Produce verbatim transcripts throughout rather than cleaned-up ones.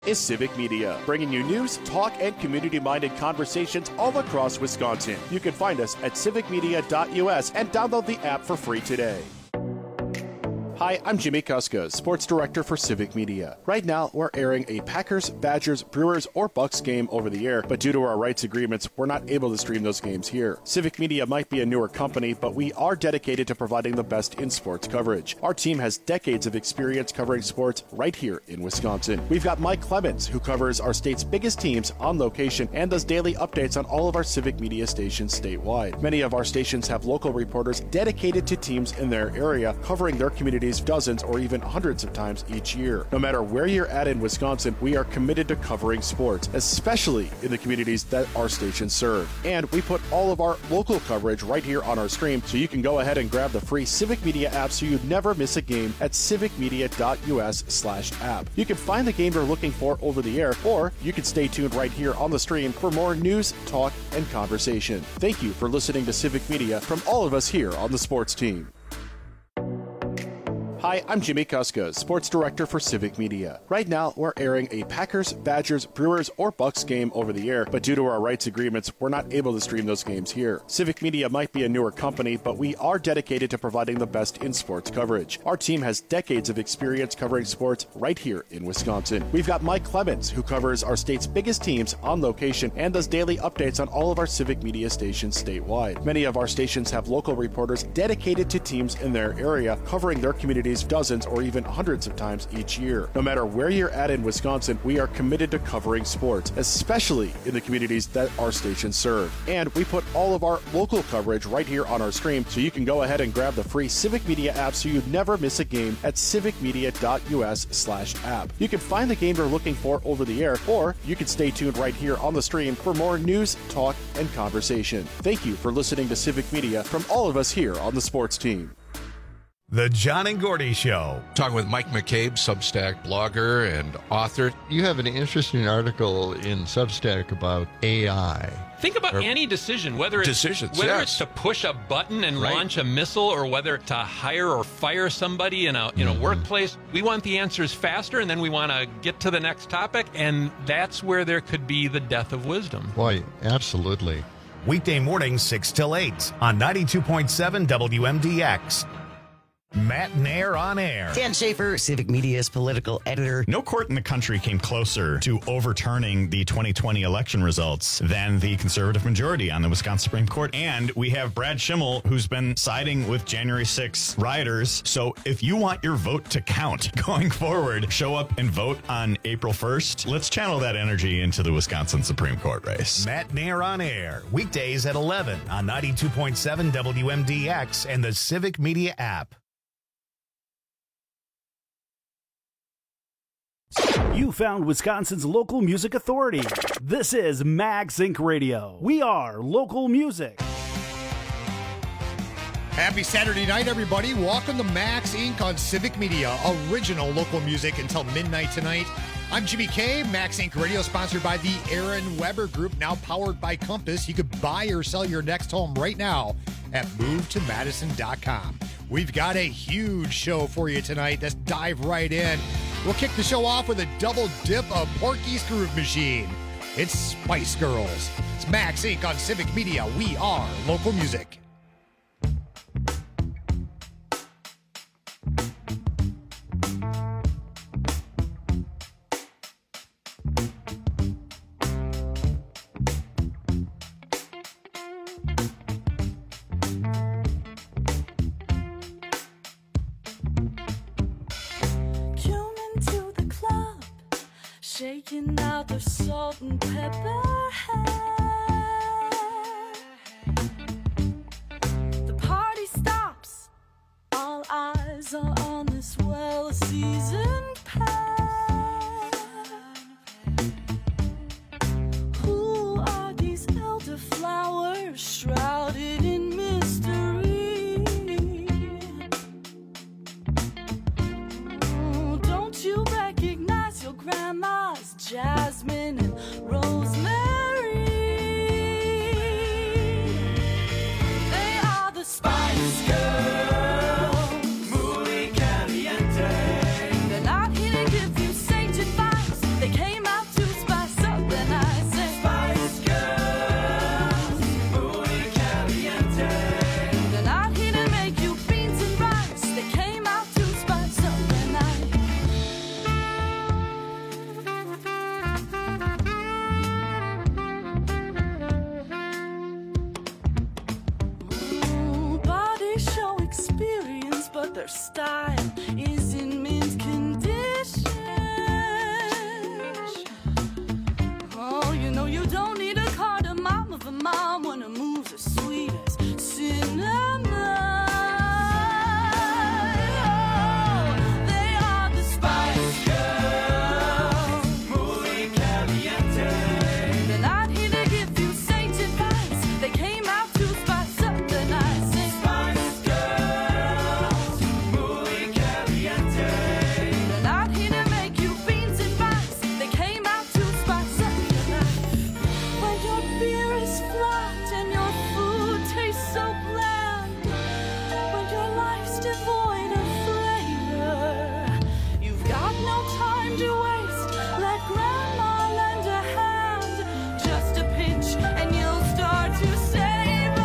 Is Civic Media, bringing you news, talk, and community-minded conversations all across Wisconsin. You can find us at civic media dot u s and download the app for free today. Hi, I'm Jimmy Kuska, Sports Director for Civic Media. Right now, we're airing a Packers, Badgers, Brewers, or Bucks game over the air, but due to our rights agreements, we're not able to stream those games here. Civic Media might be a newer company, but we are dedicated to providing the best in sports coverage. Our team has decades of experience covering sports right here in Wisconsin. We've got Mike Clemens, who covers our state's biggest teams on location and does daily updates on all of our Civic Media stations statewide. Many of our stations have local reporters dedicated to teams in their area, covering their communities dozens or even hundreds of times each year. No matter where you're at in Wisconsin, we are committed to covering sports, especially in the communities that our stations serve. And we put all of our local coverage right here on our stream, so you can go ahead and grab the free Civic Media app so you never miss a game at civic media dot u s slash app. You can find the game you're looking for over the air, or you can stay tuned right here on the stream for more news, talk, and conversation. Thank you for listening to Civic Media from all of us here on the sports team. Hi, I'm Jimmy Kuska, Sports Director for Civic Media. Right now, we're airing a Packers, Badgers, Brewers, or Bucks game over the air, but due to our rights agreements, we're not able to stream those games here. Civic Media might be a newer company, but we are dedicated to providing the best in sports coverage. Our team has decades of experience covering sports right here in Wisconsin. We've got Mike Clemens, who covers our state's biggest teams on location and does daily updates on all of our Civic Media stations statewide. Many of our stations have local reporters dedicated to teams in their area, covering their communities dozens or even hundreds of times each year. No matter where you're at in Wisconsin, we are committed to covering sports, especially in the communities that our stations serve. And we put all of our local coverage right here on our stream, so you can go ahead and grab the free Civic Media app so you never miss a game at civic media dot u s slash app. You can find the game you're looking for over the air, or you can stay tuned right here on the stream for more news, talk, and conversation. Thank you for listening to Civic Media from all of us here on the sports team. The John and Gordy Show. Talking with Mike McCabe, Substack blogger and author. You have an interesting article in Substack about A I. Think about or any decision, whether it's, decisions, whether yes. it's to push a button and right. launch a missile, or whether to hire or fire somebody in a in a mm-hmm. workplace. We want the answers faster, and then we want to get to the next topic, and that's where there could be the death of wisdom. Boy, absolutely. Weekday mornings, six till eight on ninety-two point seven W M D X. Matt Nair on air. Dan Schaefer, Civic Media's political editor. No court in the country came closer to overturning the twenty twenty election results than the conservative majority on the Wisconsin Supreme Court. And we have Brad Schimmel, who's been siding with January sixth rioters. So if you want your vote to count going forward, show up and vote on April first. Let's channel that energy into the Wisconsin Supreme Court race. Matt Nair on air, weekdays at eleven on ninety-two point seven W M D X and the Civic Media app. You found Wisconsin's local music authority. This is Max Incorporated. Radio. We are local music. Happy Saturday night, everybody. Welcome to Max Incorporated on Civic Media. Original local music until midnight tonight. I'm Jimmy K. Max Incorporated Radio, sponsored by the Aaron Weber Group, now powered by Compass. You could buy or sell your next home right now at move to madison dot com. We've got a huge show for you tonight. Let's dive right in. We'll kick the show off with a double dip of Porky's Groove Machine. It's Spice Girls. It's Max Incorporated on Civic Media. We are local music. Shaking out the salt and pepper hair. The party stops. All eyes are on this well-seasoned pair. Who are these elderflowers shrouded in mystery? Oh, don't you recognize your grandma's jasmine and rosemary? They are the Spice Girls, muy caliente. They're not here to give you sage advice. They came their style is in mint condition. Oh, you know you don't need a cardamom of a mom when her moves are sweet as cinnamon. Oh, they are the Spice Girls, muy caliente. They're not here to give you saint advice. They came out to spice up the night. Sing Spice Girls, muy caliente. They're not here to make you beans and rice. They came out to spice up the night. When your beer is flat and your food tastes so bland, when your life's devoid of flavor, you've got no time to waste. Let grandma lend a hand, just a pinch and you'll start to savor.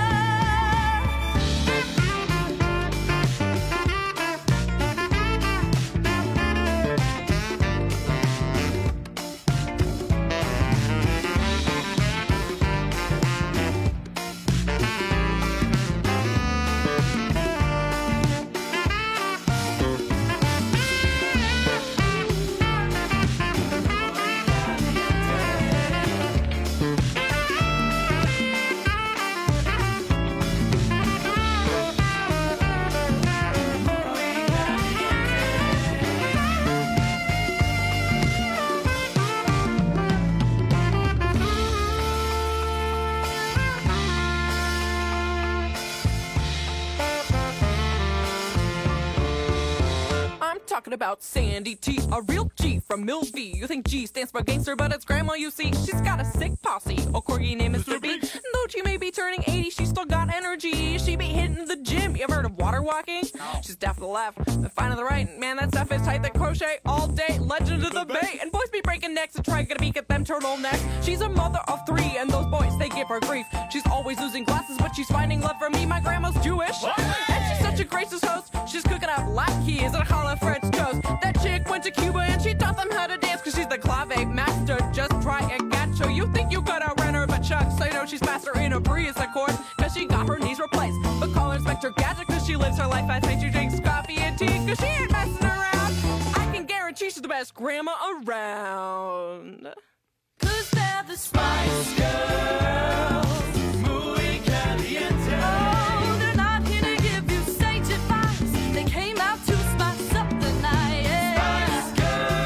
I'm talking about Sandy T, a real G from Mills V. You think G stands for gangster, but it's grandma, you see. She's got a sick posse, a corgi named Mister B. Though she may be turning eighty, she's still got energy. She be hitting the gym. You ever heard of water walking? She's deaf to the left, and fine to the right. Man, that stuff is tight. They crochet all day. Legend of the Bay. And boys be breaking necks and trying to beat at them turtlenecks. She's a mother of three, and those boys, they give her grief. She's always losing glasses, but she's finding love from me. My grandma's Jewish, and she's such a gracious host. She's cooking up latkes and hollow French toast. That chick went to Cuba and she taught them how to dance, cause she's the clave master. Just try and gacho. You think you could outrun her, but Chuck, so you know she's faster in a Prius Accord, cause she got her knees replaced. But call her Inspector Gadget, cause she lives her life at night. She drinks coffee and tea, cause she ain't messing around. I can guarantee she's the best grandma around. Cause they're the Spice Girls, muy caliente. Oh, they're not here to give you sage advice. They came out to spice up the night. Yeah. Spice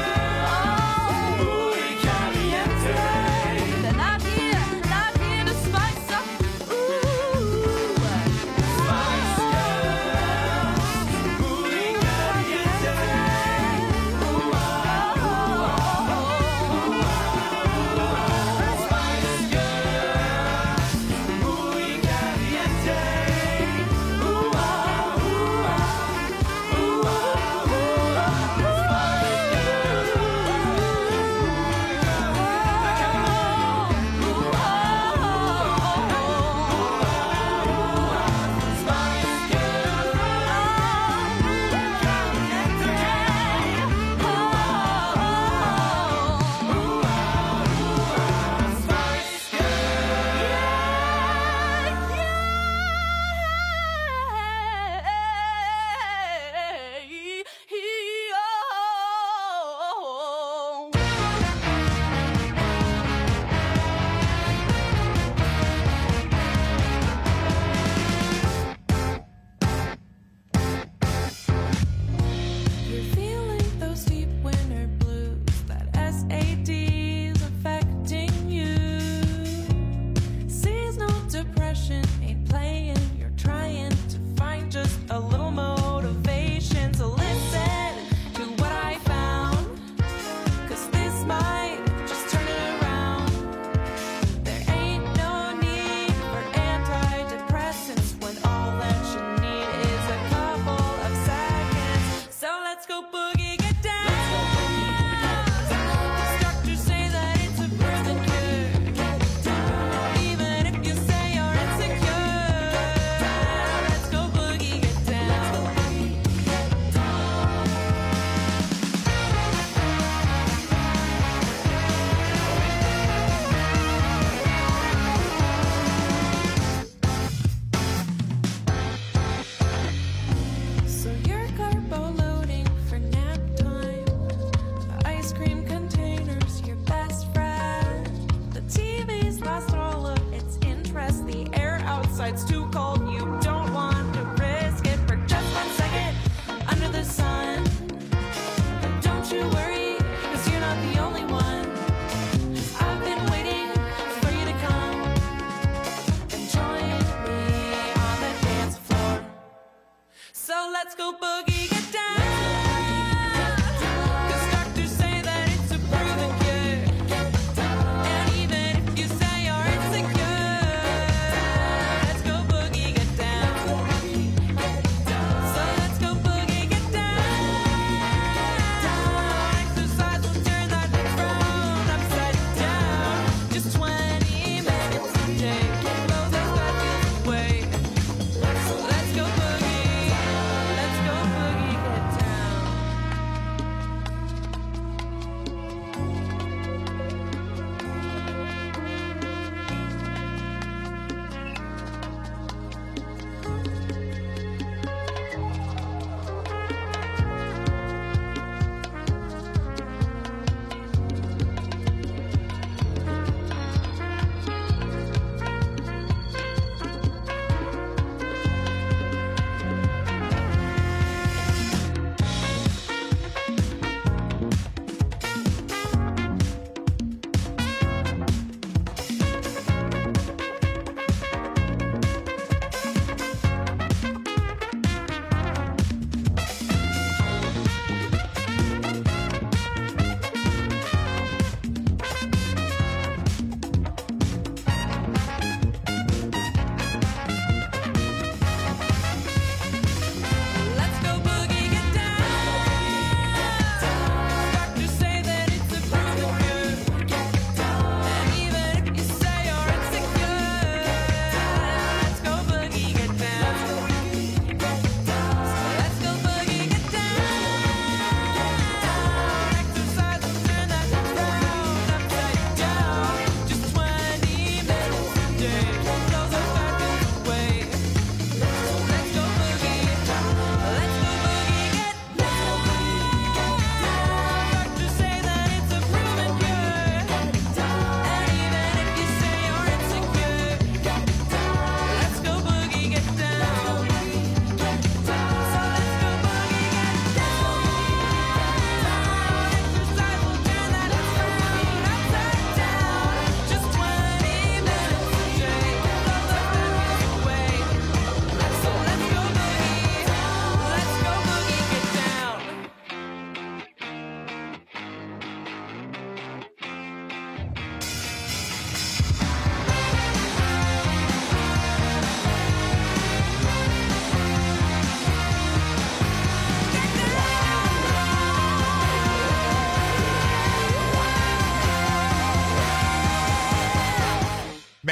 Girls, muy caliente. They're not here, not here to spice up. Ooh, Spice Girls, muy caliente. Ooh, oh, oh, oh, oh. Spice Girls.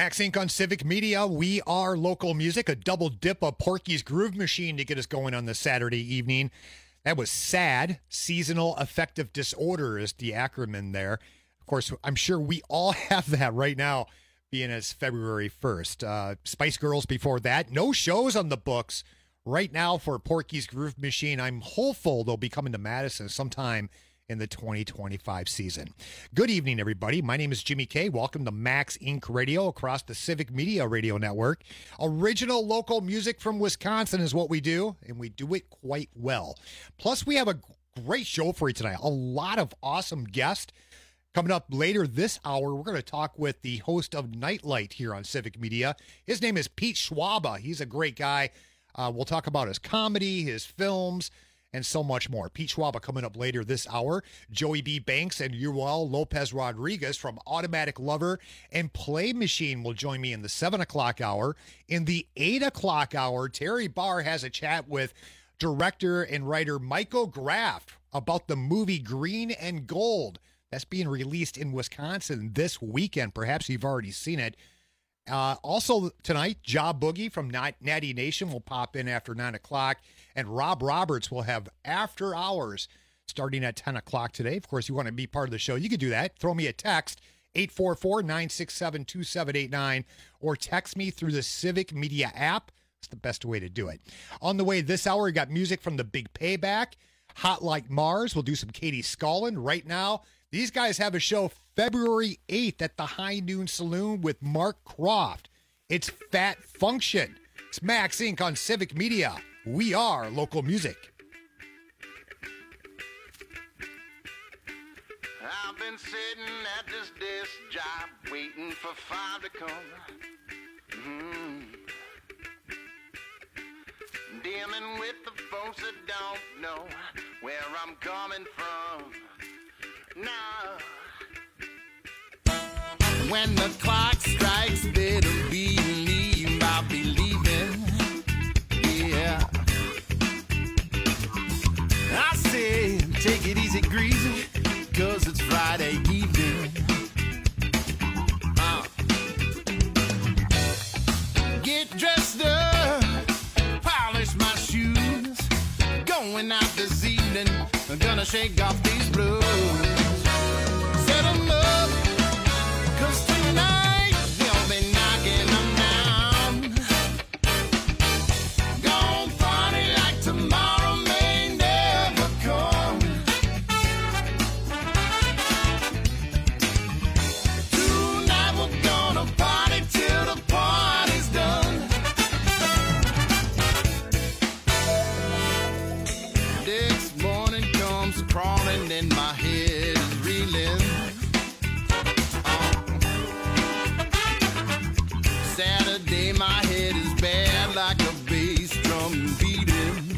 Max Incorporated on Civic Media. We are local music, a double dip of Porky's Groove Machine to get us going on this Saturday evening. That was SAD, Seasonal Affective Disorder is the acronym there. Of course, I'm sure we all have that right now, being as February first. Uh, Spice Girls before that. No shows on the books right now for Porky's Groove Machine. I'm hopeful they'll be coming to Madison sometime in the twenty twenty-five season. Good evening, everybody. My name is Jimmy K. Welcome to Max Incorporated Radio across the Civic Media Radio Network. Original local music from Wisconsin is what we do, and we do it quite well. Plus, we have a great show for you tonight. A lot of awesome guests. Coming up later this hour, we're going to talk with the host of Nightlight here on Civic Media. His name is Pete Schwaba. He's a great guy. Uh, we'll talk about his comedy, his films, and so much more. Pete Schwaba coming up later this hour. Joey B. Banks and Yuval Lopez Rodriguez from Automatic Lover and Play Machine will join me in the seven o'clock hour. In the eight o'clock hour, Terry Barr has a chat with director and writer Michael Graff about the movie Green and Gold. That's being released in Wisconsin this weekend. Perhaps you've already seen it. Uh, also tonight, Job Boogie from Natty Nation will pop in after nine o'clock. And Rob Roberts will have After Hours starting at ten o'clock today. Of course, you want to be part of the show, you can do that. Throw me a text, eight four four, nine six seven, two seven eight nine, or text me through the Civic Media app. It's the best way to do it. On the way this hour, we got music from The Big Payback, Hot Like Mars. We'll do some Katie Scullin. Right now, these guys have a show February eighth at the High Noon Saloon with Mark Croft. It's Fat Function. It's Max Incorporated on Civic Media. We are local music. I've been sitting at this desk job waiting for five to come. Mm-hmm. Dealing with the folks that don't know where I'm coming from. Now, when the clock strikes, better believe I'll be leaving. Yeah. I say, take it easy, greasy, cause it's Friday evening. Uh. Get dressed up, polish my shoes, going out this evening, I'm gonna shake off these blues. Set 'em up, cause tonight you'll be knocking them down. Gonna party like tomorrow may never come. Tonight we're gonna party till the party's done. Next morning comes crawling and my head is reeling. Saturday, my head is bad like a bass drum beating.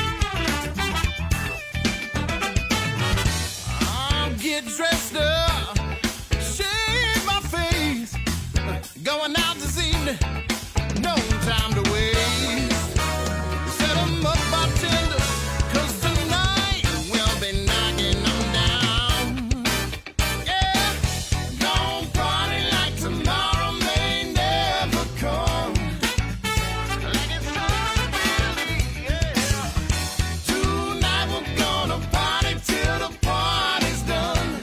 I'll get dressed up, shave my face, going out this evening, no time to waste. Set 'em up, bartender, cause tonight we'll be knocking them down. Yeah, don't party like tomorrow may never come. Like it's not really, yeah. Tonight we're gonna party till the party's done.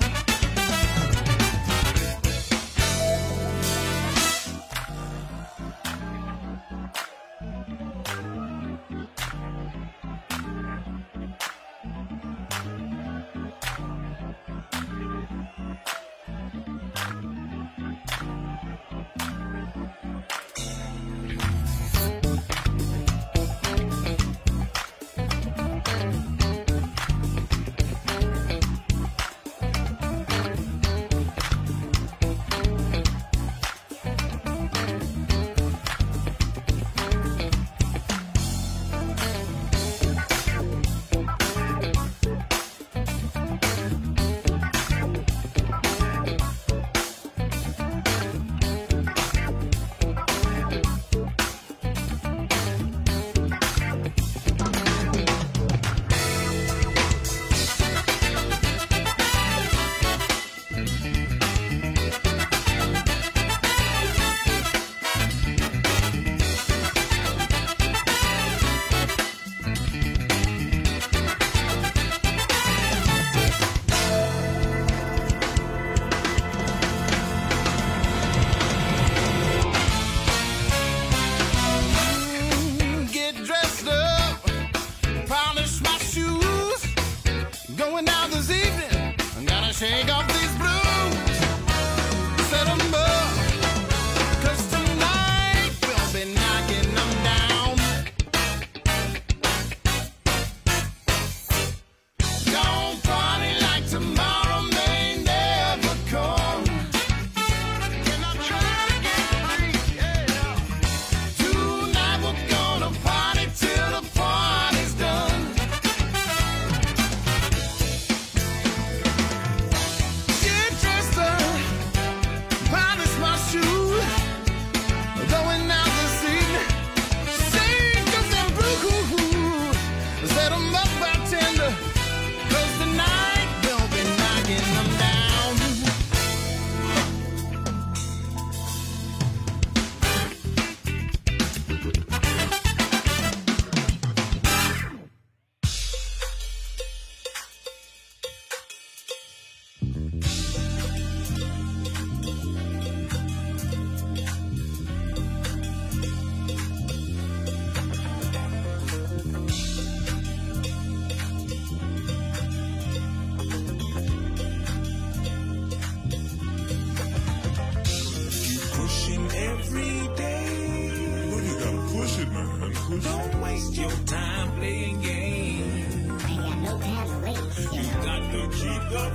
waste your time playing games. I ain't got no time to waste. You got to keep the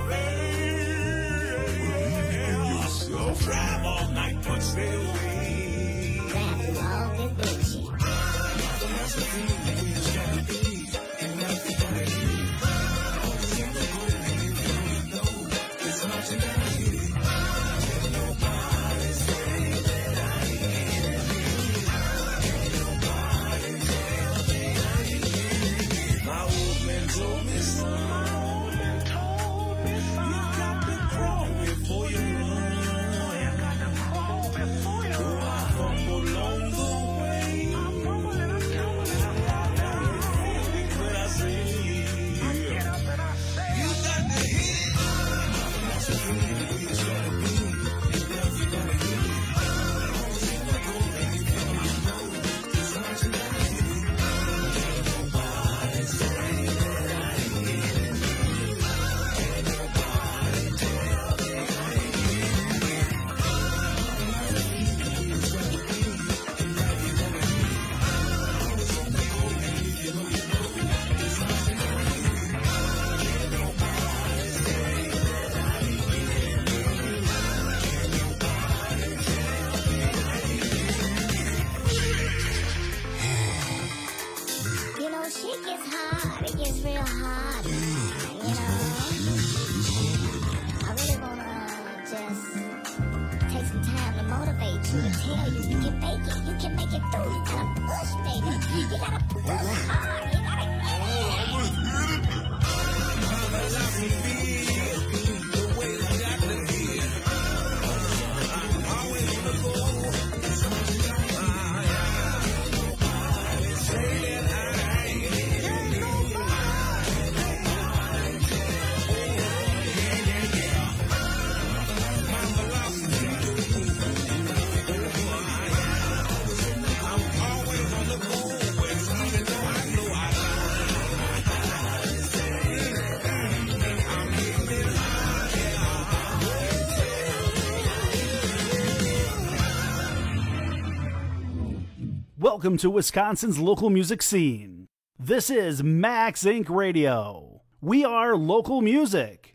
faith. So drive all night, but stay away. Drive through all this bullshit. That's the thing that we just gotta be. And that's the thing. It's not tonight. Welcome to Wisconsin's local music scene. This is Max Incorporated. Radio. We are local music.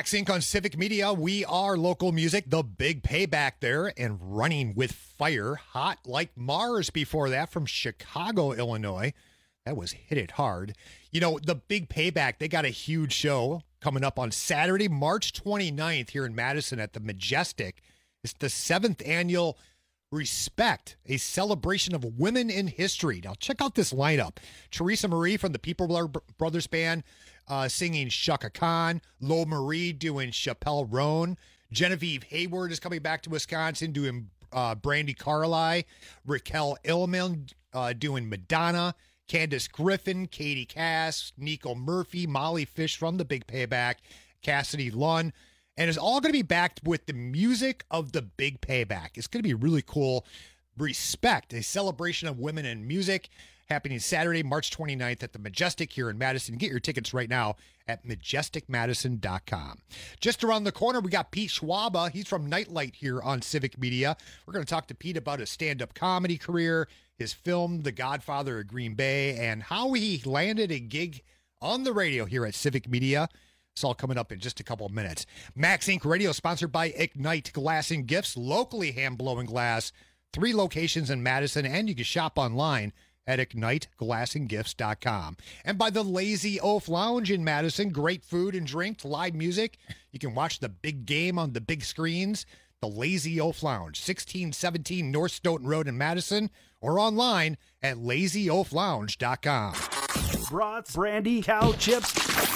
Max Inc on Civic Media. We are local music, the big payback there, and Running with Fire, Hot Like Mars before that from Chicago, Illinois. That was Hit It Hard. You know, the big payback, they got a huge show coming up on Saturday, March twenty-ninth here in Madison at the Majestic. It's the seventh annual Respect, a celebration of women in history. Now, check out this lineup. Teresa Marie from the People Brothers Band uh, singing Shaka Khan. Lo Marie doing Chappelle Roan. Genevieve Hayward is coming back to Wisconsin doing uh, Brandy Carlisle. Raquel Illman uh, doing Madonna. Candace Griffin, Katie Cass, Nico Murphy, Molly Fish from the Big Payback, Cassidy Lunn. And it's all going to be backed with the music of the Big Payback. It's going to be really cool. Respect, a celebration of women in music, happening Saturday, March twenty-ninth at the Majestic here in Madison. Get your tickets right now at majestic madison dot com. Just around the corner, we got Pete Schwaba. He's from Nightlight here on Civic Media. We're going to talk to Pete about his stand-up comedy career, his film, The Godfather of Green Bay, and how he landed a gig on the radio here at Civic Media. It's all coming up in just a couple of minutes. Max Inc Radio sponsored by Ignite Glass and Gifts, locally hand-blowing glass. Three locations in Madison, and you can shop online at ignite glass and gifts dot com. And by the Lazy Oaf Lounge in Madison, great food and drink, live music. You can watch the big game on the big screens. The Lazy Oaf Lounge, sixteen seventeen North Stoughton Road in Madison, or online at lazy oaf lounge dot com. Brats, brandy, cow chips,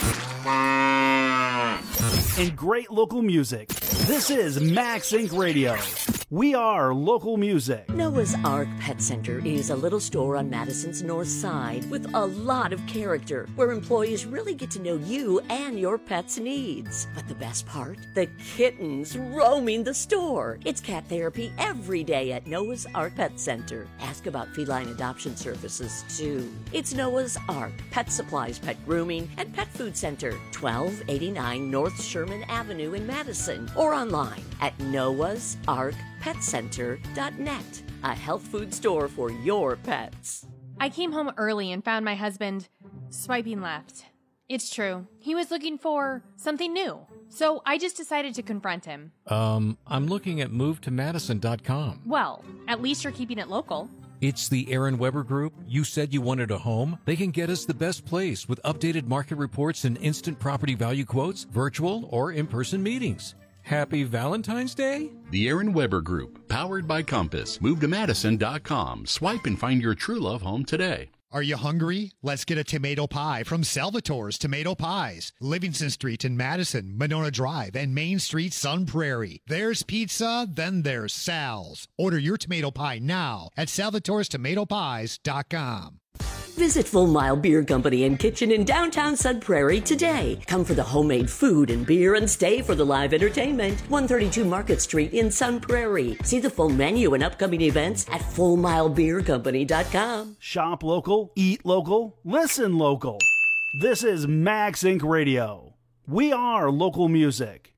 and great local music. This is Max Inc Radio. We are local music. Noah's Ark Pet Center is a little store on Madison's north side with a lot of character, where employees really get to know you and your pet's needs. But the best part? The kittens roaming the store. It's cat therapy every day at Noah's Ark Pet Center. Ask about feline adoption services, too. It's Noah's Ark Pet Supplies, Pet Grooming, and Pet Food Center, twelve eighty-nine North Sherman Avenue in Madison, or online at noahs ark pet center dot net, a health food store for your pets. I came home early and found my husband swiping left. It's true. He was looking for something new. So I just decided to confront him. Um, I'm looking at move to madison dot com. Well, at least you're keeping it local. It's the Aaron Weber Group. You said you wanted a home? They can get us the best place with updated market reports and instant property value quotes, virtual or in-person meetings. Happy Valentine's Day? The Aaron Weber Group, powered by Compass. Move to madison dot com. Swipe and find your true love home today. Are you hungry? Let's get a tomato pie from Salvatore's Tomato Pies. Livingston Street in Madison, Monona Drive, and Main Street, Sun Prairie. There's pizza, then there's Sal's. Order your tomato pie now at salvatores tomato pies dot com. Visit Full Mile Beer Company and Kitchen in downtown Sun Prairie today. Come for the homemade food and beer and stay for the live entertainment. one thirty-two Market Street in Sun Prairie. See the full menu and upcoming events at full mile beer company dot com. Shop local, eat local, listen local. This is Max Inc Radio. We are local music.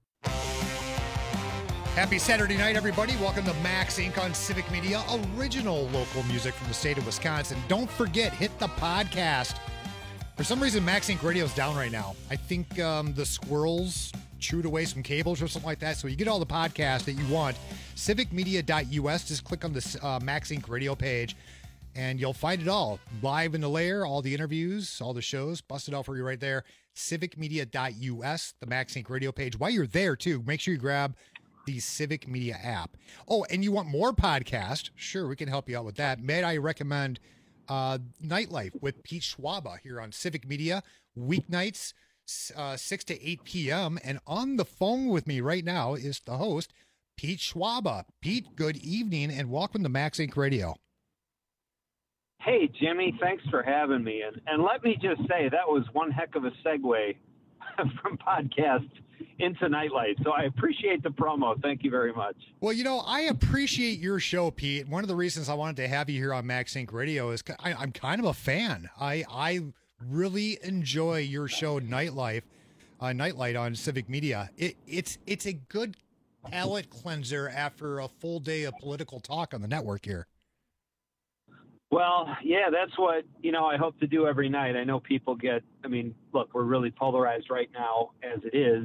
Happy Saturday night, everybody. Welcome to Max Incorporated on Civic Media, original local music from the state of Wisconsin. Don't forget, hit the podcast. For some reason, Max Incorporated Radio is down right now. I think um, the squirrels chewed away some cables or something like that. So you get all the podcasts that you want. civic media dot u s. Just click on the uh, Max Incorporated Radio page, and you'll find it all. Live in the layer, all the interviews, all the shows. Bust it out for you right there. civic media dot u s, the Max Incorporated Radio page. While you're there, too, make sure you grab the Civic Media app. Oh, and you want more podcasts? Sure, we can help you out with that. May I recommend uh, Nightlife with Pete Schwaba here on Civic Media, weeknights, uh, six to eight p.m. And on the phone with me right now is the host, Pete Schwaba. Pete, good evening, and welcome to Max Incorporated Radio. Hey, Jimmy, thanks for having me. And, and let me just say, that was one heck of a segue from podcast into Nightlight. So I appreciate the promo. Thank you very much. Well, you know, I appreciate your show, Pete. One of the reasons I wanted to have you here on Max Incorporated Radio is I, I'm kind of a fan. I I really enjoy your show, Nightlife, uh, Nightlight on Civic Media. It, it's it's a good palate cleanser after a full day of political talk on the network here. Well, yeah, that's what, you know, I hope to do every night. I know people get, I mean, look, we're really polarized right now as it is.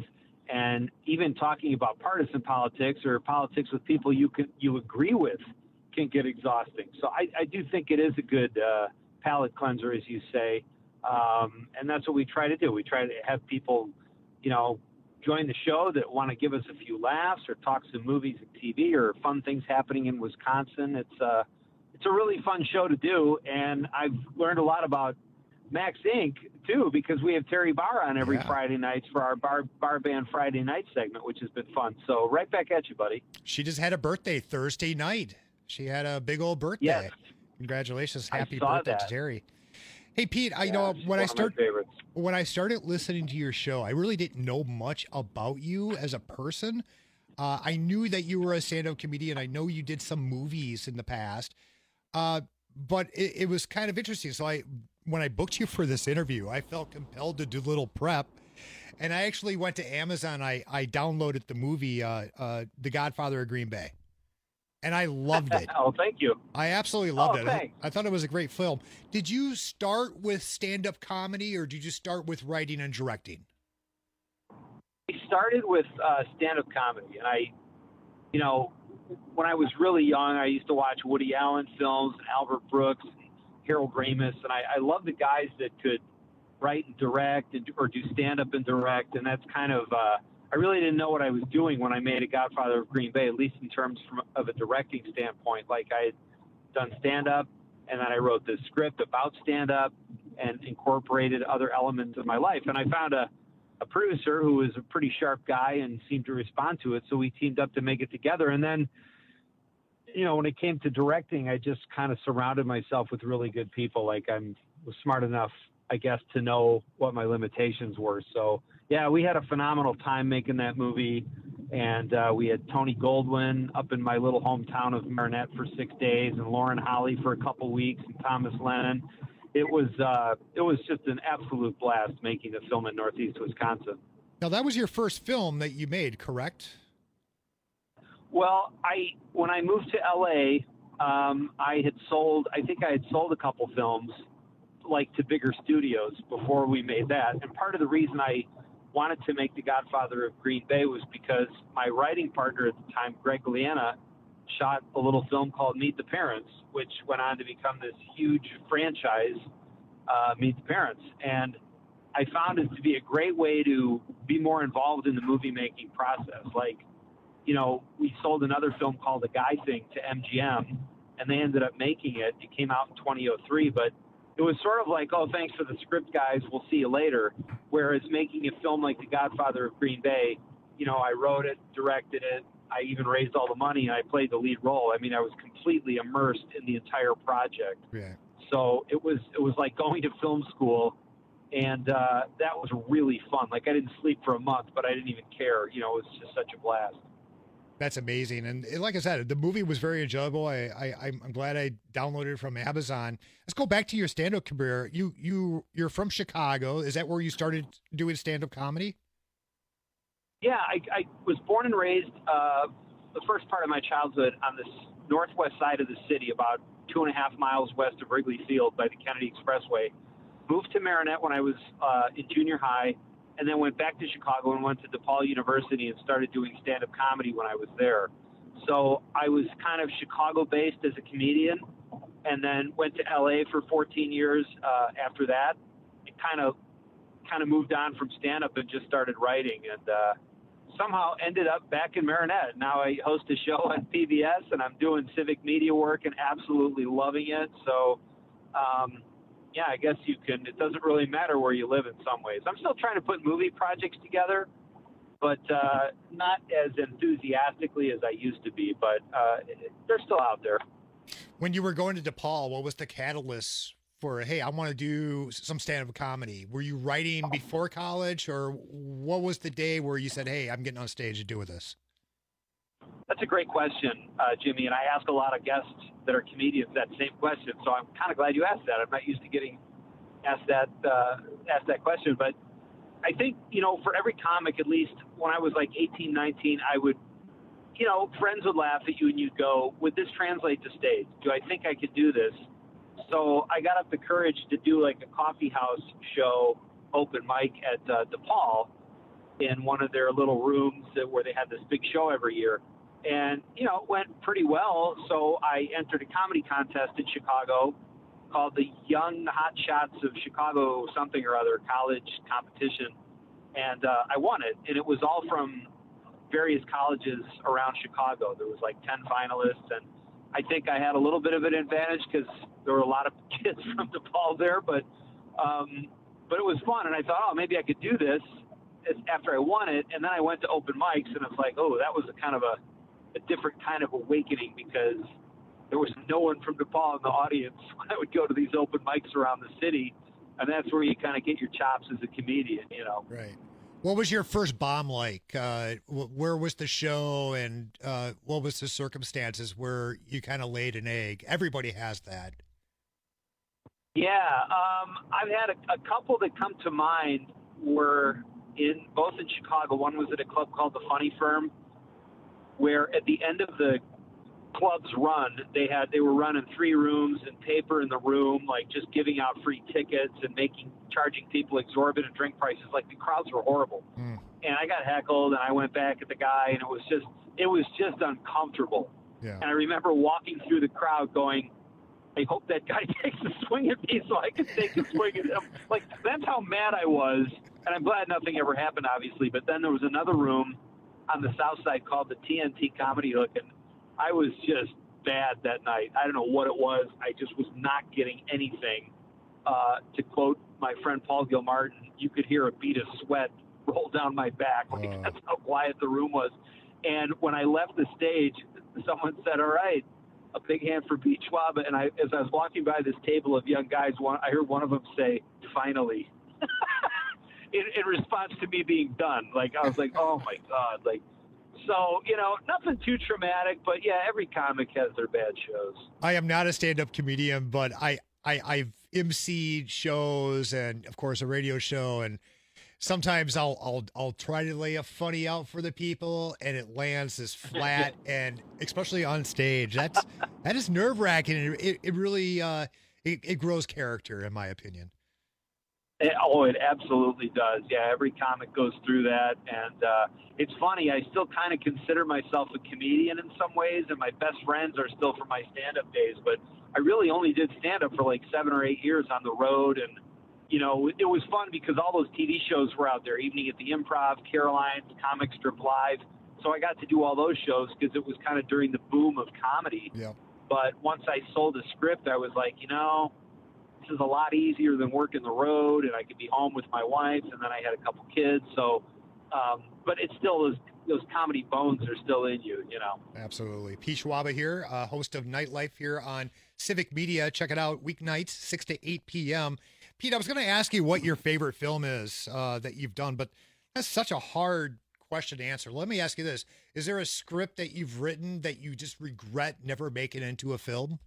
And even talking about partisan politics or politics with people you can, you agree with can get exhausting. So I, I do think it is a good uh, palate cleanser, as you say. Um, and that's what we try to do. We try to have people, you know, join the show that want to give us a few laughs or talk some movies and T V or fun things happening in Wisconsin. It's uh, it's a really fun show to do. And I've learned a lot about Max Incorporated, too, because we have Terry Barr on every Yeah. Friday nights for our bar, bar Band Friday night segment, which has been fun. So right back at you, buddy. She just had a birthday Thursday night. She had a big old birthday. Yes. Congratulations. I Happy saw birthday to that. Terry. Hey, Pete, I Yeah, know she's when I one of my start favorites. when I started listening to your show, I really didn't know much about you as a person. Uh, I knew that you were a stand-up comedian. I know you did some movies in the past, uh, but it, it was kind of interesting. So I, when I booked you for this interview, I felt compelled to do a little prep, and I actually went to Amazon. I I downloaded the movie uh, uh, The Godfather of Green Bay, and I loved it. Oh, thank you. I absolutely loved Oh, it. I, thanks. I thought it was a great film. Did you start with stand-up comedy, or did you start with writing and directing? I started with uh, stand-up comedy, and I, you know, when I was really young, I used to watch Woody Allen films, and Albert Brooks, and Harold Ramis, and I, I love the guys that could write and direct, and, or do stand-up and direct, and that's kind of, uh, I really didn't know what I was doing when I made A Godfather of Green Bay, at least in terms from, of a directing standpoint. Like, I had done stand-up, and then I wrote this script about stand-up and incorporated other elements of my life, and I found a a producer who was a pretty sharp guy and seemed to respond to it. So we teamed up to make it together. And then, you know, when it came to directing, I just kind of surrounded myself with really good people. Like, I'm was smart enough, I guess, to know what my limitations were. So yeah, we had a phenomenal time making that movie. And uh, we had Tony Goldwyn up in my little hometown of Marinette for six days and Lauren Holly for a couple weeks and Thomas Lennon. It was uh, it was just an absolute blast making the film in Northeast Wisconsin. Now, that was your first film that you made, correct? Well, I when I moved to L A, um, I had sold. I think I had sold a couple films, like to bigger studios before we made that. And part of the reason I wanted to make The Godfather of Green Bay was because my writing partner at the time, Greg Liana, shot a little film called Meet the Parents, which went on to become this huge franchise, uh, Meet the Parents. And I found it to be a great way to be more involved in the movie making process. Like, you know, we sold another film called The Guy Thing to M G M, and they ended up making it. It came out in twenty oh three, but it was sort of like, oh, thanks for the script, guys. We'll see you later. Whereas making a film like The Godfather of Green Bay, you know, I wrote it, directed it, I even raised all the money, and I played the lead role. I mean, I was completely immersed in the entire project. Yeah. So it was it was like going to film school, and uh, that was really fun. Like, I didn't sleep for a month, but I didn't even care. You know, it was just such a blast. That's amazing. And like I said, the movie was very enjoyable. I, I, I'm glad I downloaded it from Amazon. Let's go back to your stand-up career. You, you, you're from Chicago. Is that where you started doing stand-up comedy? Yeah, I, I was born and raised uh, the first part of my childhood on this northwest side of the city, about two and a half miles west of Wrigley Field by the Kennedy Expressway. Moved to Marinette when I was uh, in junior high, and then went back to Chicago and went to DePaul University and started doing stand-up comedy when I was there. So I was kind of Chicago-based as a comedian, and then went to L A for fourteen years uh, after that. It kind of kind of moved on from stand-up and just started writing, and uh, somehow ended up back in Marinette. Now I host a show on P B S, and I'm doing civic media work and absolutely loving it. So, um, yeah, I guess you can, it doesn't really matter where you live in some ways. I'm still trying to put movie projects together, but uh, not as enthusiastically as I used to be, but uh, they're still out there. When you were going to DePaul, what was the catalyst for, hey, I want to do some stand-up comedy? Were you writing before college, or what was the day where you said, hey, I'm getting on stage to do this? That's a great question, uh, Jimmy, and I ask a lot of guests that are comedians that same question, so I'm kind of glad you asked that. I'm not used to getting asked that uh, asked that question, but I think, you know, for every comic, at least when I was like eighteen, nineteen, I would, you know, friends would laugh at you and you'd go, would this translate to stage? Do I think I could do this? So I got up the courage to do like a coffee house show, open mic at uh, DePaul. in one of their little rooms that, where they had this big show every year. And, you know, it went pretty well. So I entered a comedy contest in Chicago called the Young Hot Shots of Chicago something or other college competition. And uh, I won it. And it was all from various colleges around Chicago. There was like ten finalists. And I think I had a little bit of an advantage because there were a lot of kids from DePaul there. But, um, but it was fun. And I thought, oh, maybe I could do this after I won it. And then I went to open mics, and it's like, oh, that was a kind of a, a different kind of awakening because there was no one from DePaul in the audience when I would go to these open mics around the city. And that's where you kind of get your chops as a comedian, you know. Right. What was your first bomb like? Uh, where was the show, and uh, what was the circumstances where you kind of laid an egg? Everybody has that. Yeah. Um, I've had a, a couple that come to mind were in both in Chicago. One was at a club called the Funny Firm, where at the end of the club's run, they had they were running three rooms and paper in the room, like just giving out free tickets and making charging people exorbitant drink prices. Like the crowds were horrible, mm. and I got heckled, and I went back at the guy, and it was just it was just uncomfortable. Yeah. And I remember walking through the crowd, going, I hope that guy takes a swing at me so I can take a swing at him. Like that's how mad I was, and I'm glad nothing ever happened, obviously. But then there was another room on the south side called the T N T Comedy Hook, and I was just bad that night. I don't know what it was. I just was not getting anything. Uh, to quote my friend Paul Gilmartin, you could hear a bead of sweat roll down my back. Like, uh. That's how quiet the room was. And when I left the stage, someone said, all right, a big hand for Pete Schwab. And I, as I was walking by this table of young guys, one, I heard one of them say, finally, in, in response to me being done. Like, I was like, oh, my God, like, so, you know, nothing too traumatic, but yeah, every comic has their bad shows. I am not a stand-up comedian, but I, I, I've emceed shows and, of course, a radio show, and sometimes I'll, I'll, I'll try to lay a funny out for the people, and it lands as flat, and especially on stage, that's that is nerve-wracking. It, it really, uh, it, it grows character, in my opinion. It, oh, it absolutely does. Yeah, every comic goes through that. And uh, it's funny, I still kind of consider myself a comedian in some ways, and my best friends are still from my stand-up days. But I really only did stand-up for like seven or eight years on the road. And, you know, it was fun because all those T V shows were out there, Evening at the Improv, Caroline's, Comic Strip Live. So I got to do all those shows because it was kind of during the boom of comedy. Yeah. But once I sold a script, I was like, you know, this is a lot easier than working the road, and I could be home with my wife, and then I had a couple kids. So, um, but it's still those, those comedy bones are still in you, you know. Absolutely. Pete Schwab here, uh, host of Nightlife here on Civic Media. Check it out weeknights, six to eight p.m. Pete, I was going to ask you what your favorite film is uh, that you've done, but that's such a hard question to answer. Let me ask you this. Is there a script that you've written that you just regret never making into a film?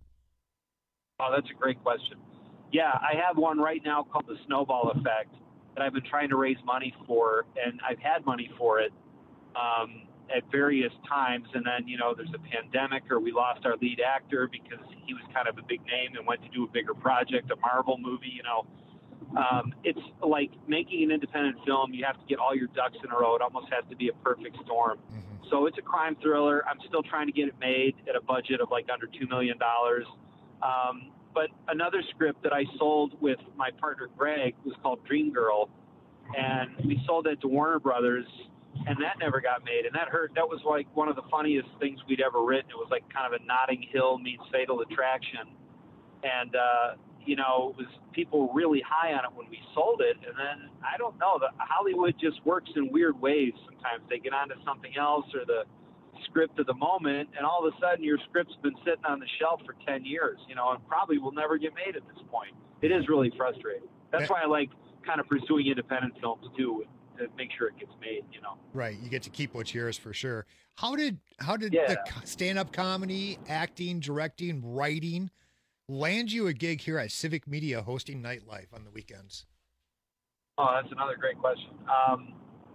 Oh, that's a great question. Yeah, I have one right now called The Snowball Effect that I've been trying to raise money for, and I've had money for it um, at various times. And then, you know, there's a pandemic, or we lost our lead actor because he was kind of a big name and went to do a bigger project, a Marvel movie, you know. Um, it's like making an independent film. You have to get all your ducks in a row. It almost has to be a perfect storm. Mm-hmm. So it's a crime thriller. I'm still trying to get it made at a budget of like under two million dollars. Um, But another script that I sold with my partner Greg was called Dream Girl, and we sold it to Warner Brothers, and that never got made. And that hurt. That was like one of the funniest things we'd ever written. It was like kind of a Notting Hill meets Fatal Attraction, and uh, you know, it was people were really high on it when we sold it. And then I don't know, the Hollywood just works in weird ways. Sometimes they get onto something else or the script of the moment, and all of a sudden your script's been sitting on the shelf for ten years, you know, and probably will never get made at this point. It is really frustrating. That's why I like kind of pursuing independent films too, to make sure it gets made, you know. Right. You get to keep what's yours for sure. How did, how did yeah. the stand-up comedy, acting, directing, writing land you a gig here at Civic Media hosting Nightlife on the weekends? Oh, that's another great question. Um,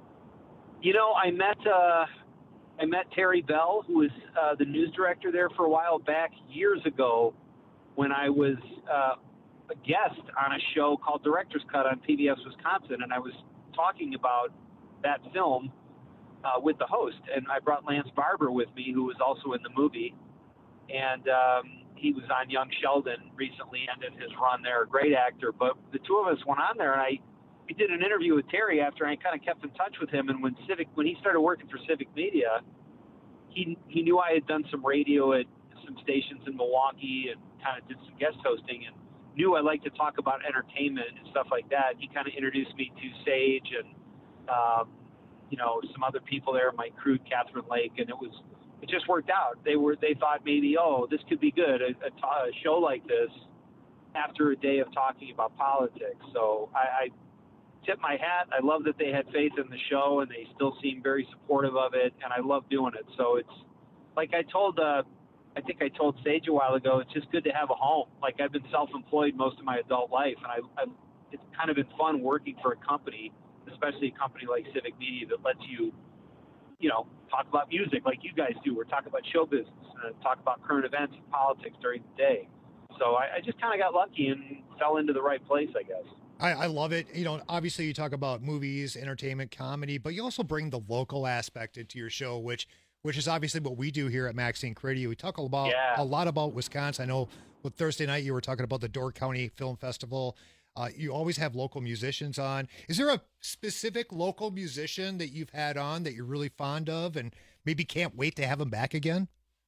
you know, I met, uh, I met Terry Bell, who was uh, the news director there for a while back years ago when I was uh, a guest on a show called Director's Cut on P B S Wisconsin, and I was talking about that film uh, with the host. And I brought Lance Barber with me, who was also in the movie. And um, he was on Young Sheldon recently, ended his run there, a great actor. But the two of us went on there, and I we did an interview with Terry after I kind of kept in touch with him. And when Civic, when he started working for Civic Media, he he knew I had done some radio at some stations in Milwaukee and kind of did some guest hosting, and knew I liked to talk about entertainment and stuff like that. He kind of introduced me to Sage and, um, you know, some other people there, Mike Crude, Catherine Lake, and it was, it just worked out. They were, they thought maybe, oh, this could be good, a, a, a show like this after a day of talking about politics. So I, I tip my hat. I love that they had faith in the show, and they still seem very supportive of it, and I love doing it. So it's, like I told, uh, I think I told Sage a while ago, it's just good to have a home. Like, I've been self-employed most of my adult life, and I, I, it's kind of been fun working for a company, especially a company like Civic Media that lets you, you know, talk about music like you guys do, or talk about show business, and talk about current events and politics during the day. So I, I just kind of got lucky and fell into the right place, I guess. I, I love it. You know, obviously you talk about movies, entertainment, comedy, but you also bring the local aspect into your show, which which is obviously what we do here at Max Inc Radio. We talk about yeah. a lot about Wisconsin. I know with Thursday night you were talking about the Door County Film Festival. Uh, you always have local musicians on. Is there a specific local musician that you've had on that you're really fond of and maybe can't wait to have them back again?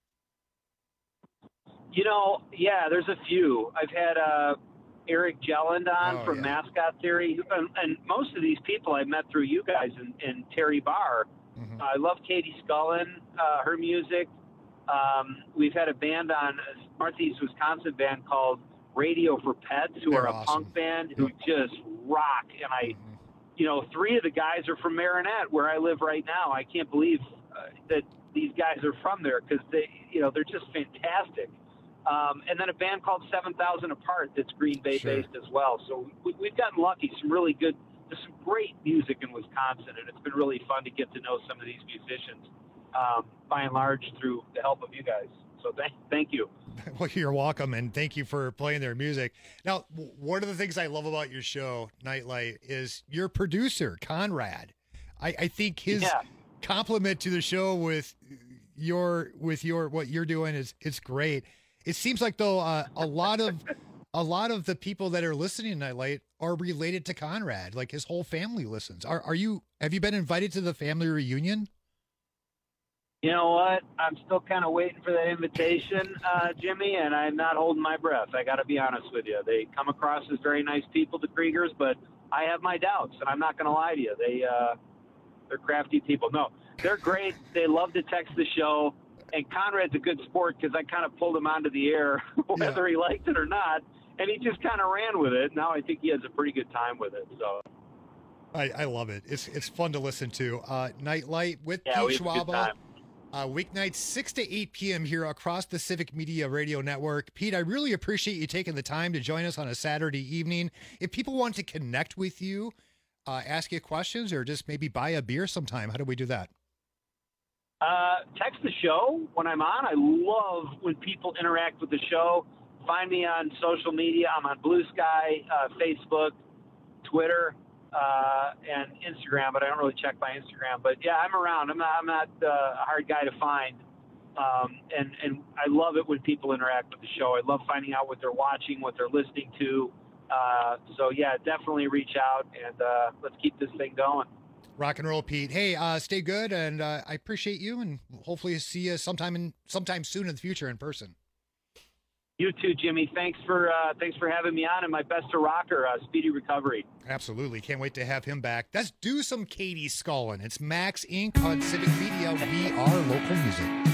You know, yeah, there's a few. I've had uh, Eric Jelland on oh, from yeah. Mascot Theory, and, and most of these people I met through you guys and, and Terry Barr. Mm-hmm. Uh, I love Katie Scullin, uh, her music. Um, we've had a band on, a Northeast Wisconsin band called Radio for Pets, who They're are a awesome. punk band who just rock. And I, Mm-hmm. you know, three of the guys are from Marinette, where I live right now. I can't believe uh, that these guys are from there, because they, you know, they're just fantastic. Um, and then a band called seven thousand Apart that's Green Bay Sure. based as well. So we, we've gotten lucky. Some really good, there's some great music in Wisconsin, and it's been really fun to get to know some of these musicians, um, by and large, through the help of you guys. So thank, thank you. Well, you're welcome, and thank you for playing their music. Now, w- one of the things I love about your show, Nightlight, is your producer, Conrad. I, I think his Yeah. compliment to the show with your with your what you're doing is it's great. It seems like though uh, a lot of a lot of the people that are listening to Nightlight are related to Conrad. Like his whole family listens. Are are you? Have you been invited to the family reunion? You know what? I'm still kind of waiting for that invitation, uh, Jimmy, and I'm not holding my breath. I got to be honest with you. They come across as very nice people, the Kriegers, but I have my doubts, and I'm not going to lie to you. They, uh, they're crafty people. No, they're great. They love to text the show, and Conrad's a good sport because I kind of pulled him onto the air, whether he liked it or not, and he just kind of ran with it. Now I think he has a pretty good time with it. So I, I love it. It's it's fun to listen to. Uh, Nightlight with Yeah, we Pete have a good Schwaba. time. Uh, weeknights six to eight p.m. here across the Civic Media Radio Network. Pete, I really appreciate you taking the time to join us on a Saturday evening. If people want to connect with you, uh, ask you questions, or just maybe buy a beer sometime, how do we do that? Uh, text the show when I'm on. I love when people interact with the show. Find me on social media. I'm on Blue Sky, uh, Facebook, Twitter, uh, and Instagram, but I don't really check my Instagram. But yeah, I'm around. I'm not, I'm not uh, a hard guy to find. Um, and, and I love it when people interact with the show. I love finding out what they're watching, what they're listening to. Uh, so yeah, definitely reach out, and uh, let's keep this thing going. Rock and roll, Pete. Hey, uh, stay good, and uh, I appreciate you, and hopefully see you sometime in sometime soon in the future in person. You too, Jimmy. Thanks for uh, thanks for having me on, and my best to rocker. Uh, speedy recovery. Absolutely. Can't wait to have him back. Let's do some Katie Scullin. It's Max Incorporated on Civic Media. We are local music.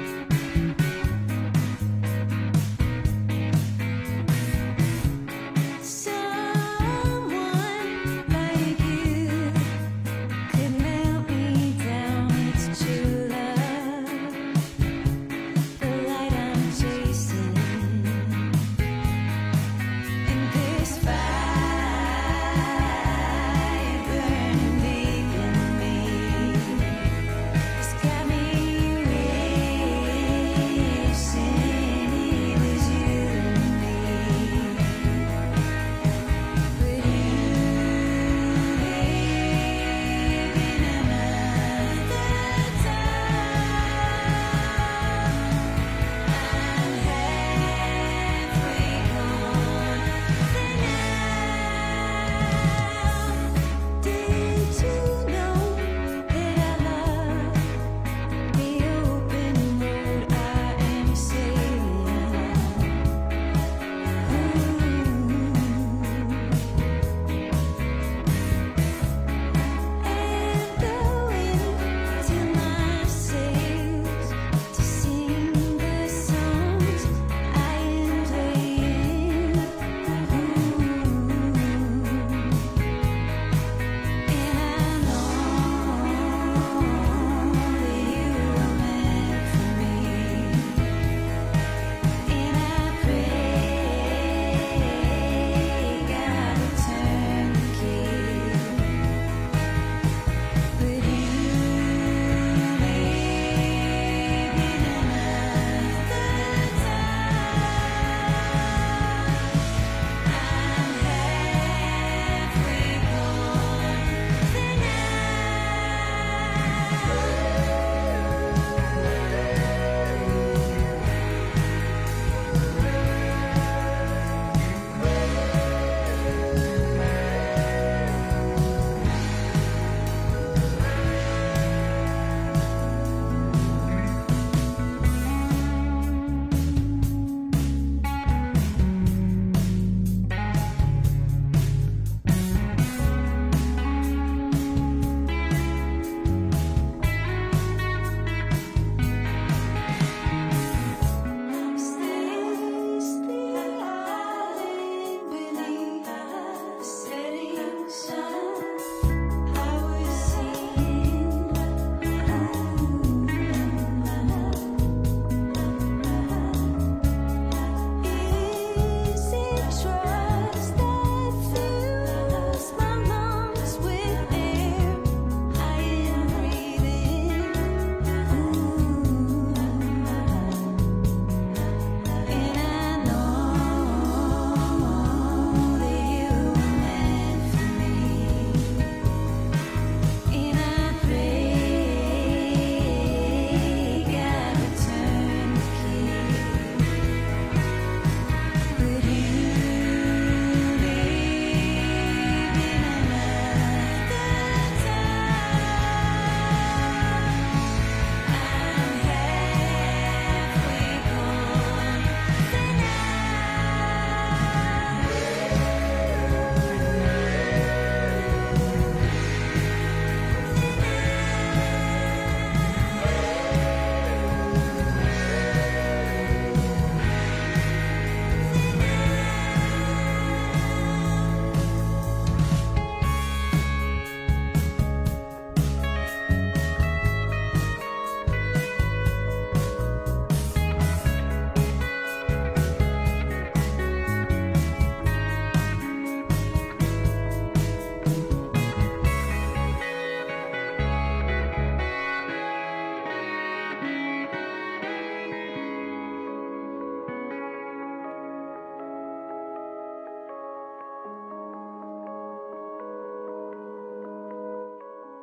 Thank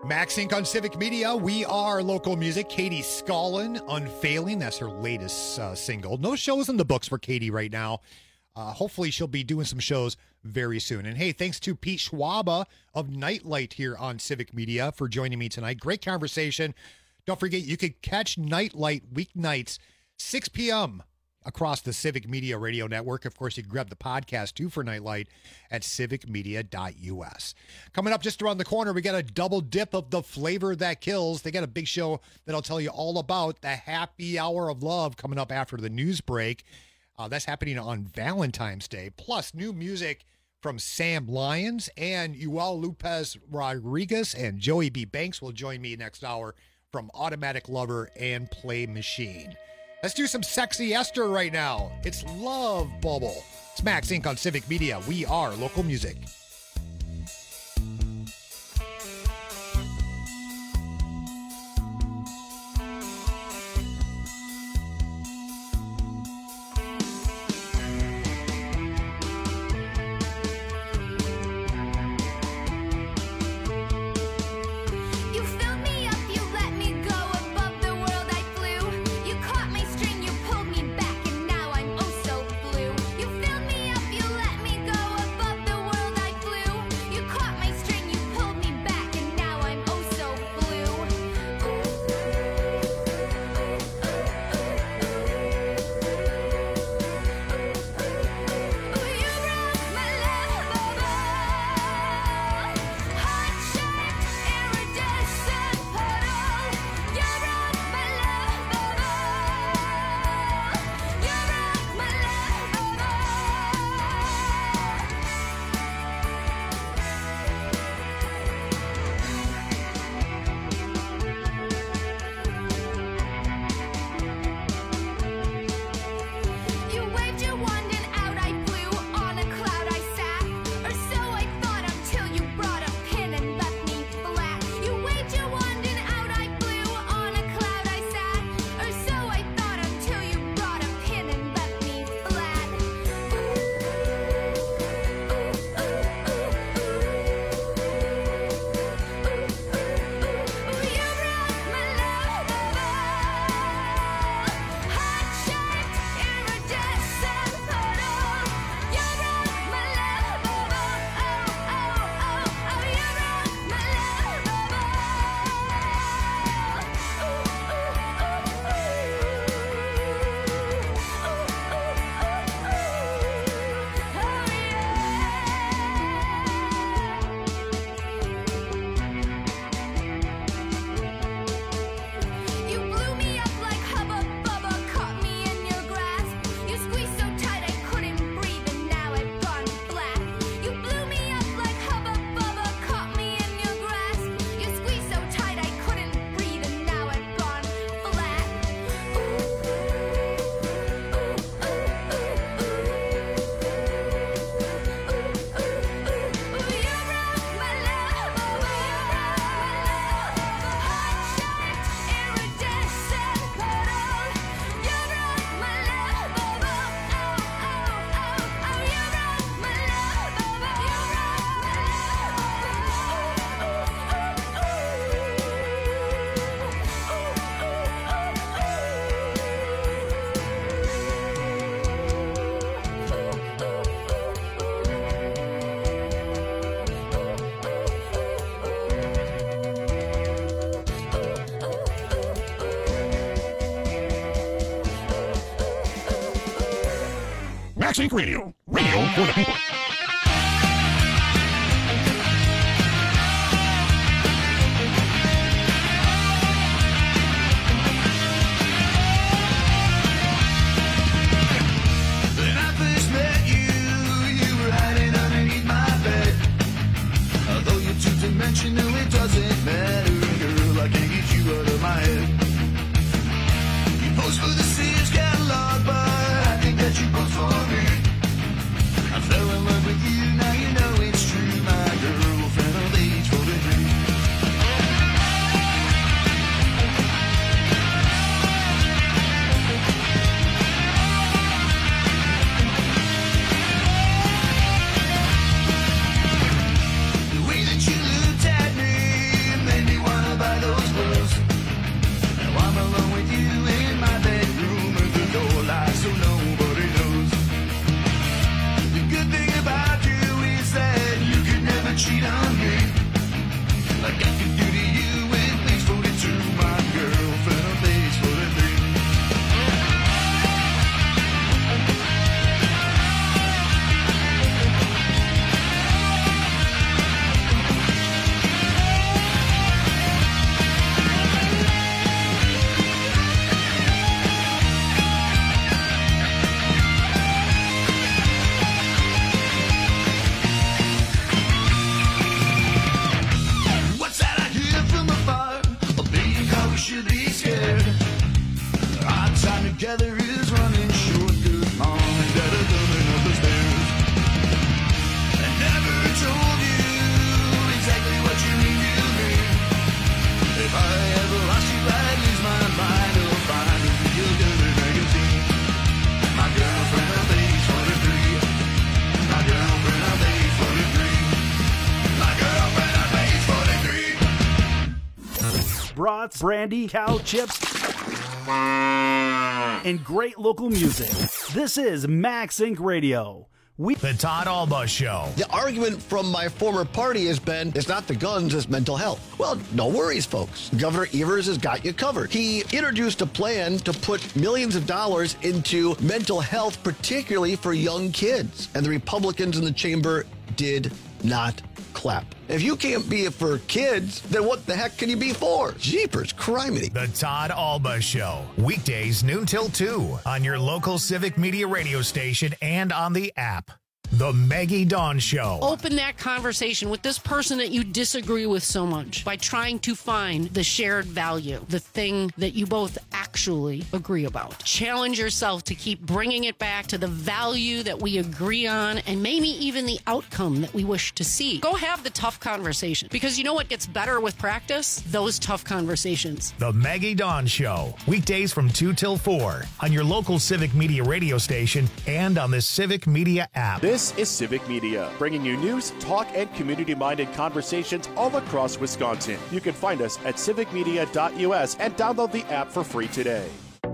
Max Inc on Civic Media. We are local music. Katie Scullin, Unfailing. That's her latest uh, single. No shows in the books for Katie right now. Uh, hopefully she'll be doing some shows very soon. And hey, thanks to Pete Schwaba of Nightlight here on Civic Media for joining me tonight. Great conversation. Don't forget, you could catch Nightlight weeknights, six p.m. across the Civic Media Radio Network. Of course, you can grab the podcast, too, for Nightlight at civic media dot u s. Coming up just around the corner, we got a double dip of the flavor that kills. They got a big show that I'll tell you all about, the Happy Hour of Love, coming up after the news break. Uh, that's happening on Valentine's Day. Plus, new music from Sam Lyons and Uel Lopez Rodriguez, and Joey B. Banks will join me next hour from Automatic Lover and Play Machine. Let's do some sexy Esther right now. It's Love Bubble. It's Max Inc on Civic Media. We are local music. Max Inc Radio. Radio for the people. When I first met you, you were hiding underneath my bed. Although you're two-dimensional, it doesn't matter, girl. I can't get you out of my head. You post for the Sears catalog, but I think that you post for me. I fell in love brats, brandy, cow chips, and great local music. This is Max Incorporated. Radio. We- the Todd Alba Show. The argument from my former party has been, it's not the guns, it's mental health. Well, no worries, folks. Governor Evers has got you covered. He introduced a plan to put millions of dollars into mental health, particularly for young kids. And the Republicans in the chamber did not clap. If you can't be it for kids, then what the heck can you be for? Jeepers, criminy. The Todd Alba Show. Weekdays noon till two on your local Civic Media radio station and on the app. The Maggie Dawn Show. Open that conversation with this person that you disagree with so much by trying to find the shared value, the thing that you both actually agree about. Challenge yourself to keep bringing it back to the value that we agree on and maybe even the outcome that we wish to see. Go have the tough conversation, because you know what gets better with practice? Those tough conversations. The Maggie Dawn Show. Weekdays from two till four on your local Civic Media radio station and on the Civic Media app. This is Civic Media, bringing you news, talk, and community-minded conversations all across Wisconsin. You can find us at civic media dot U S and download the app for free today.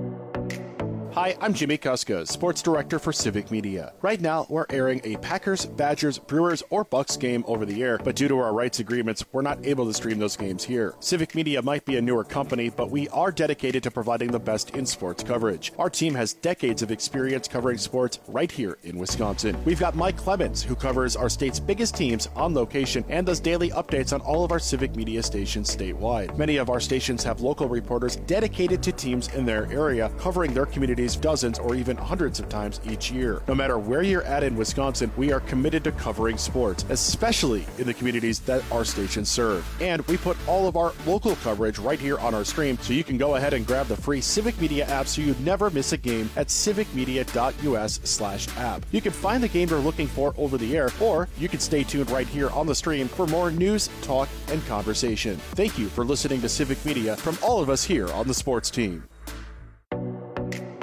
Hi, I'm Jimmy Kuska, Sports Director for Civic Media. Right now, we're airing a Packers, Badgers, Brewers, or Bucks game over the air, but due to our rights agreements, we're not able to stream those games here. Civic Media might be a newer company, but we are dedicated to providing the best in sports coverage. Our team has decades of experience covering sports right here in Wisconsin. We've got Mike Clemens, who covers our state's biggest teams on location and does daily updates on all of our Civic Media stations statewide. Many of our stations have local reporters dedicated to teams in their area, covering their communities dozens or even hundreds of times each year. No matter where you're at in Wisconsin, we are committed to covering sports, especially in the communities that our stations serve. And we put all of our local coverage right here on our stream, so you can go ahead and grab the free Civic Media app so you never miss a game at civic media dot U S slash app. You can find the game you're looking for over the air, or you can stay tuned right here on the stream for more news, talk, and conversation. Thank you for listening to Civic Media from all of us here on the sports team.